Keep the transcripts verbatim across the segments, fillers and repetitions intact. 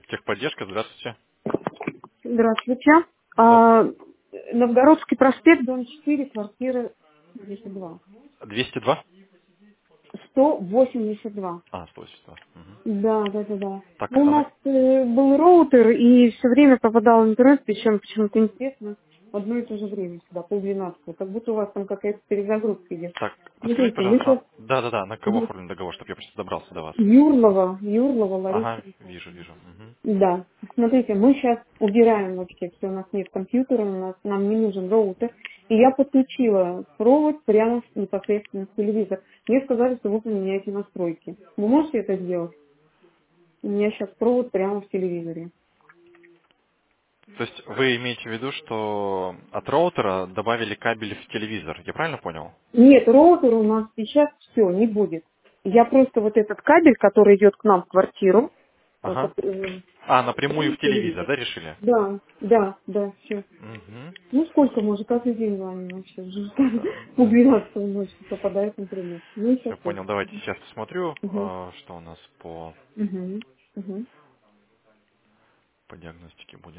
Техподдержка, здравствуйте. Здравствуйте. Здравствуйте. А, Новгородский проспект, дом четыре, квартира двести два. двести два? сто восемьдесят два. А, сто восемьдесят два. Мгм. Да, да, да, да. Так, Ну, у а нас на- э, был роутер, и все время попадал в интернет, причем почему-то интересно, в одно и то же время сюда, полдвенадцатого. Как будто у вас там какая-то перезагрузка идет. так, подскажите, Смотрите, мы пожалуйста. сейчас Да, да, да, на кого оформлен договор, чтобы я просто добрался до вас? Юрлова, Юрлова Лариса. Ага, вижу, вижу. Мгм. Да, смотрите, мы сейчас убираем вообще все, у нас нет компьютера, у нас, нам не нужен роутер. И я подключила провод прямо с- непосредственно в телевизор. Мне сказали, что вы поменяете настройки. Вы можете это сделать? У меня сейчас провод прямо в телевизоре. То есть вы имеете в виду, что от роутера добавили кабель в телевизор, я правильно понял? Нет, роутера у нас сейчас все, не будет. Я просто вот этот кабель, который идет к нам в квартиру, э, Ага. как- э, А, напрямую прямо в в телевизор, телевизор. да, решили? Да, да, да, все. Угу. Ну сколько может, каждый день звоним вообще. Уже Да, по да. двенадцатому ночи попадает интернет. Ну сейчас Все, вот. понял. Давайте сейчас посмотрю, Угу. а, что у нас по, Угу. Угу. по диагностике будет.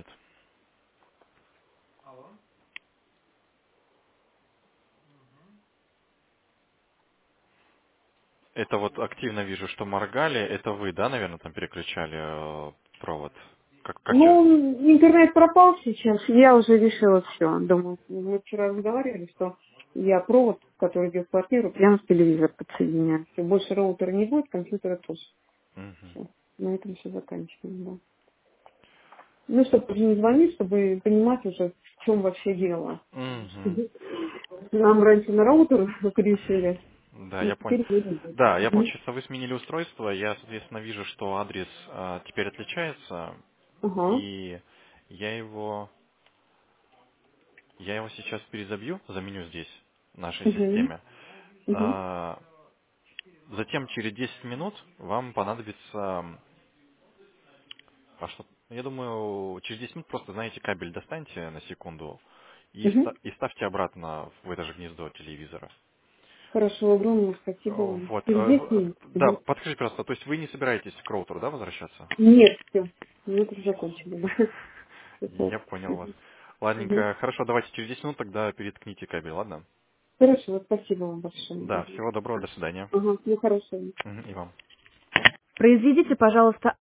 Это вот активно вижу, что моргали. Это вы, да, наверное, там переключали э, провод? Как, как я... Ну, интернет пропал сейчас, я уже решила все. Думаю, мы вчера разговаривали, что я провод, который идет в квартиру, прямо в телевизор подсоединяю. Все, больше роутера не будет, компьютера тоже. Мгм. Все. На этом все заканчиваем, да. Ну, чтобы уже не звонить, чтобы понимать уже, в чем вообще дело. Мгм. Нам раньше на роутер решили, Да, и я понял. теперь будем. Да, я, Мгм. получается, вы сменили устройство. Я, соответственно, вижу, что адрес а, теперь отличается. Ага. И я его, я его сейчас перезабью, заменю здесь, в нашей Угу. системе. Угу. А, затем через десять минут вам понадобится... А что? Я думаю, через десять минут просто, знаете, кабель достаньте на секунду и, Угу. ста- и ставьте обратно в это же гнездо телевизора. Хорошо, огромное спасибо Э, вам. Вот. Через э, десять в- минут. Да, Мгм. подскажите, пожалуйста, то есть вы не собираетесь к роутеру, да, возвращаться? Нет, все. Мы это закончили, да. Это- Я понял вас. Мгм. Ладненько, хорошо, давайте через десять минут тогда переткните кабель, ладно? Хорошо, спасибо вам большое. Да, Мгм. всего доброго, до свидания. Ага, всего хорошего. Мгм, и вам. Произведите, пожалуйста,